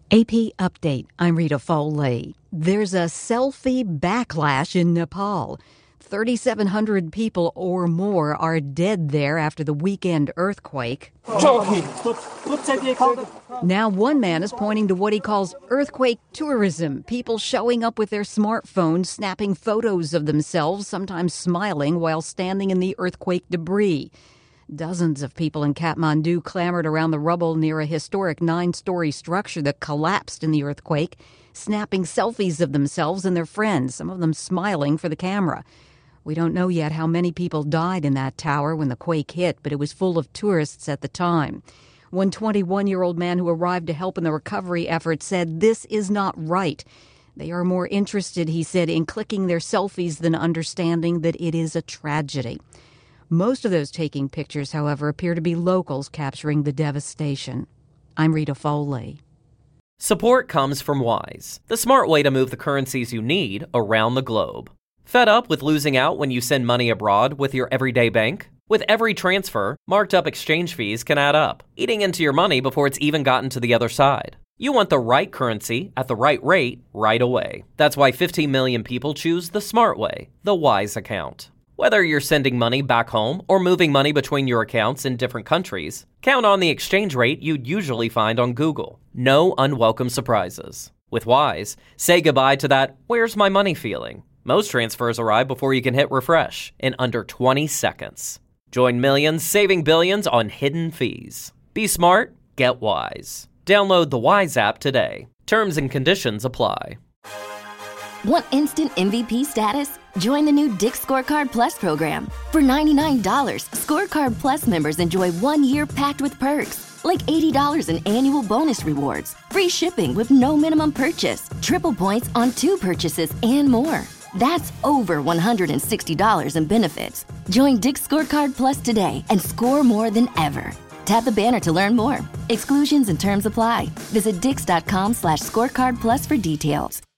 AP Update. I'm Rita Foley. There's a selfie backlash in Nepal. 3,700 people or more are dead there after the weekend earthquake. Now one man is pointing to what he calls earthquake tourism, people showing up with their smartphones, snapping photos of themselves, sometimes smiling while standing in the earthquake debris. Dozens of people in Kathmandu clamored around the rubble near a historic 9-story structure that collapsed in the earthquake, snapping selfies of themselves and their friends, some of them smiling for the camera. We don't know yet how many people died in that tower when the quake hit, but it was full of tourists at the time. One 21-year-old man who arrived to help in the recovery effort said, "This is not right." They are more interested, he said, in clicking their selfies than understanding that it is a tragedy. Most of those taking pictures, however, appear to be locals capturing the devastation. I'm Rita Foley. Support comes from Wise, the smart way to move the currencies you need around the globe. Fed up with losing out when you send money abroad with your everyday bank? With every transfer, marked up exchange fees can add up, eating into your money before it's even gotten to the other side. You want the right currency at the right rate right away. That's why 15 million people choose the smart way, the Wise account. Whether you're sending money back home or moving money between your accounts in different countries, count on the exchange rate you'd usually find on Google. No unwelcome surprises. With Wise, say goodbye to that "where's my money" feeling. Most transfers arrive before you can hit refresh in under 20 seconds. Join millions saving billions on hidden fees. Be smart, get Wise. Download the Wise app today. Terms and conditions apply. Want instant MVP status? Join the new Dick's Scorecard Plus program. For $99, Scorecard Plus members enjoy 1 year packed with perks, like $80 in annual bonus rewards, free shipping with no minimum purchase, triple points on 2 purchases, and more. That's over $160 in benefits. Join Dick's Scorecard Plus today and score more than ever. Tap the banner to learn more. Exclusions and terms apply. Visit dix.com/scorecard plus for details.